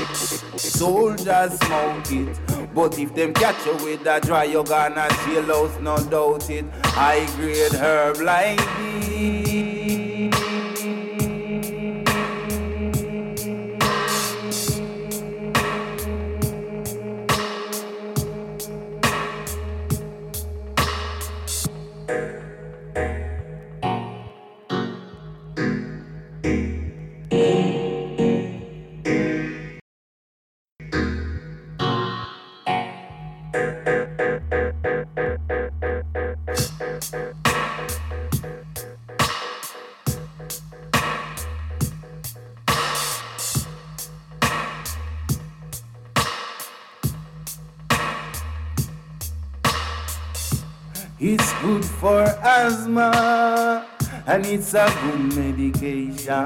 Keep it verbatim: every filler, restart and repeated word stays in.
Soldiers smoke it, but if them catch you with a dry, you gonna jailhouse, no doubt it. High grade herb like this. It's good for asthma, and it's a good medication.